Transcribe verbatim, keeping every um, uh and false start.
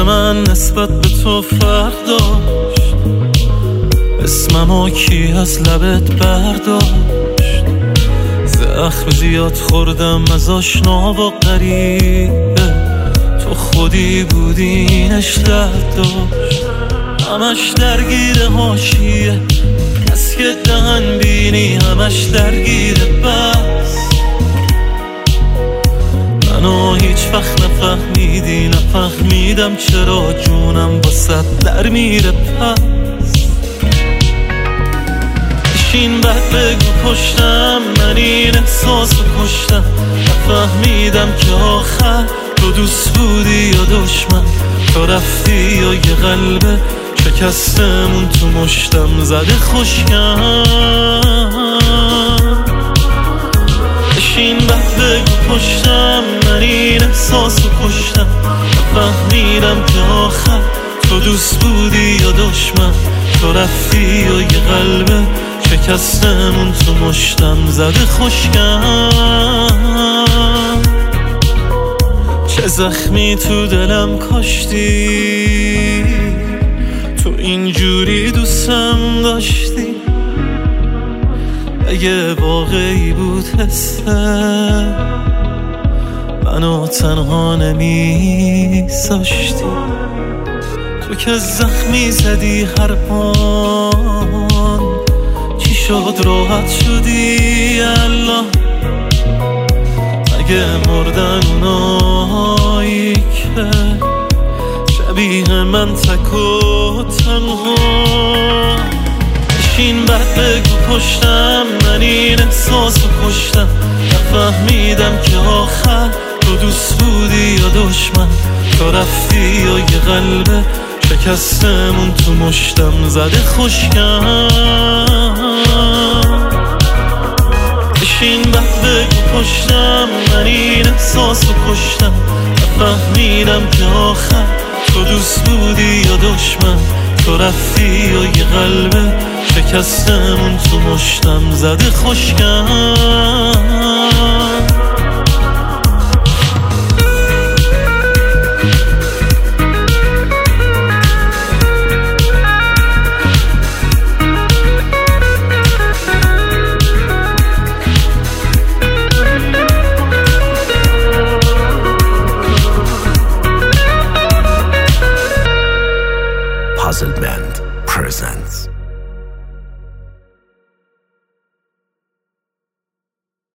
من نسبت به تو فرق داشت، اسممو کی از لبت برداشت؟ زخم زیاد خوردم از آشنا و غریبه، تو خودی بودی اینش درد داشت. همش درگیر حاشیه، کس که دهن بینی همش درگیر بس. منو هیچ وقت نفهمیدی، نفهمیدم چرا جونم واسه در میره پس. بشین بعد بگو پشتم، من این احساسو کشتم. نفهمیدم که آخر تو دوست بودی یا دشمن، تو رفتی یا یه قلبه شکستمون تو مشتم زده خوشگم. بشین بعد بگو پشتم، من این احساسو کشتم. نفهمیدم که آخر تو دوست بودی یا دشمن، تو رفتی یا یه قلبه شکستمون تو مشتم زده خوشگم. چه زخمی تو دلم کاشتی، تو اینجوری دوستم داشتی. اگه واقعی بود حسه منو تنها نمیذاشتی. تو که زخمی زدی هر پان، چی شد راحت شدی الله؟ اگه مردن اونایی که شبیه من تک و تنها. بشین بعد بگو پشتم، من این احساسو کشتم. نفهمیدم که آخر تو دوست بودی یا دشمن، تو رفتی یا یه قلبه شکستمون تو مشتم زده خوشگم. بشین بعد بگو پشتم، من این احساسو کشتم. نفهمیدم که آخر تو دوست بودی یا دشمن، تو رفتی یا یه قلبه شکستمون تو مشتم زده خوشگم. Puzzle Band presents